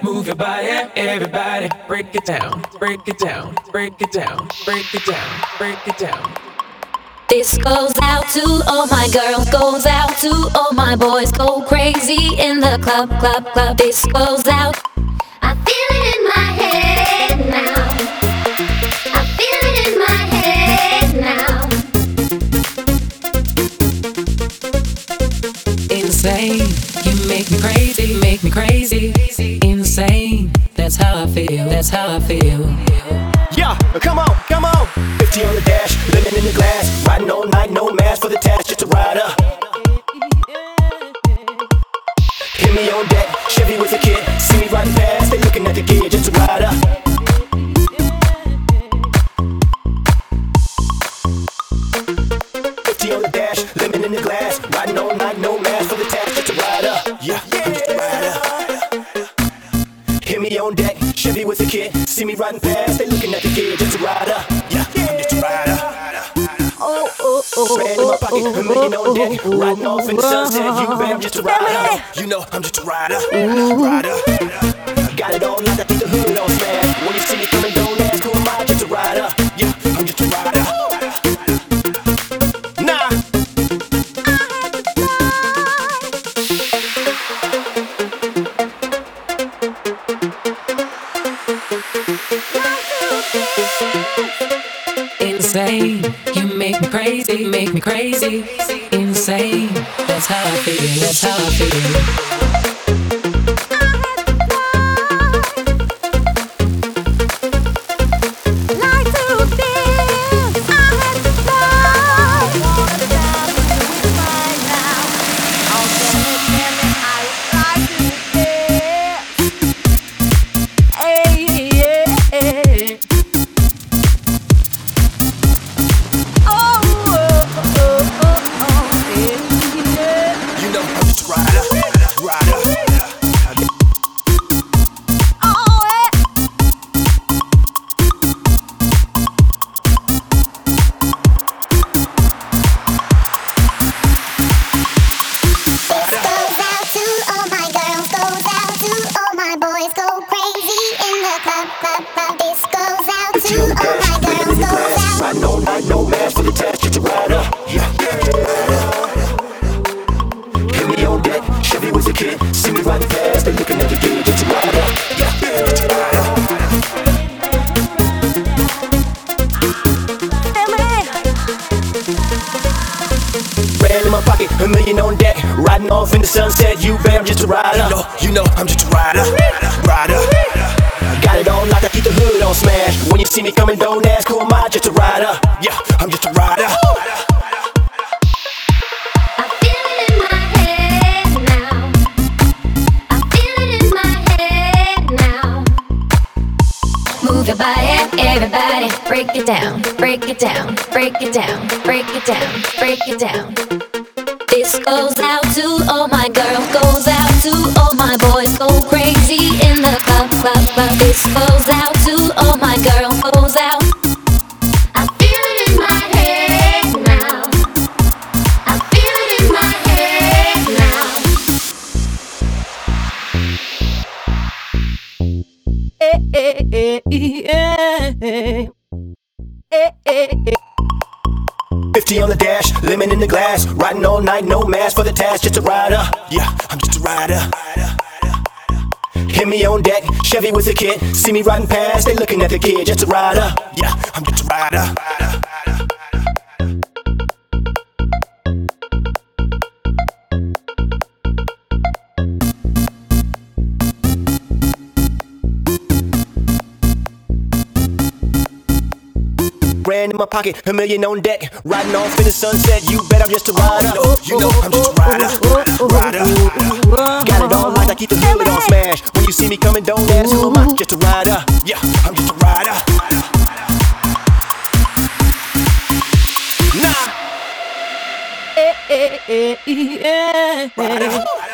Move your body, everybody, break it down, break it down, break it down, break it down, break it down. This goes out to all my girls, goes out to all my boys. Go crazy in the club, club, club. This goes out. I feel it in my head now. I feel it in my head now. Insane, you make me crazy, make me crazy. Insane, that's how I feel, that's how I feel. Yeah, come on, come on. 50 on the dash, living in the glass. Riding all night, no mask for the task, just a rider. Hit me on deck, Chevy with a kid. See me riding past, they looking at the kid, just a rider. On the dash, living in the glass. Riding all night, no mask for the task, just a rider. Yeah, I'm just a rider. Hit me on deck, Chevy with a kid. See me riding past, they looking at the kid, just a rider. Yeah, I'm just a rider. Ran in my pocket, $1 million on deck. Riding off in the sunset, you bet I'm just a rider. You know I'm just a rider, rider. Got it all locked, I keep the hood on smash. When you see me coming, don't ask who am I, just a rider. Yeah, I'm just a rider. Insane, you make me crazy, make me crazy. Insane, that's how I feel, that's how I feel. Riding all night, no mask for the task, just a rider. Yeah, hit me on deck, Chevy with a kid. See me riding fast, they looking at the kid, just a rider. Yeah, just a rider. Ran in my pocket, $1 million on deck. Riding off in the sunset, you bet I'm just a rider. You know I'm just a rider, rider. Got it all locked, I keep the hood on smash. When you see me coming, don't ask who am I, just a rider. Yeah, I'm just a rider. I feel it in my head now. I feel it in my head now. Move your body, everybody, break it down, break it down, break it down, break it down, break it down. This goes out to all my girls, goes out to all my boys. Go crazy in the club, club, club. This goes out to all my girls, goes out. I feel it in my head now. I feel it in my head now. 50 on the dash, lemon in the glass. Riding all night, no mask for the task, just a rider. Yeah, I'm just a rider. Hit me on deck, Chevy with a kid. See me riding past, they looking at the kid, just a rider. Yeah, I'm just a rider. Ran in my pocket, $1 million on deck. Riding off in the sunset, you bet I'm just a rider. You know I'm just a rider, rider. Got it all locked, I keep the hood on smash. When you see me coming, don't ask who am I, just a rider. Yeah, I'm just a rider. Nah. Rider.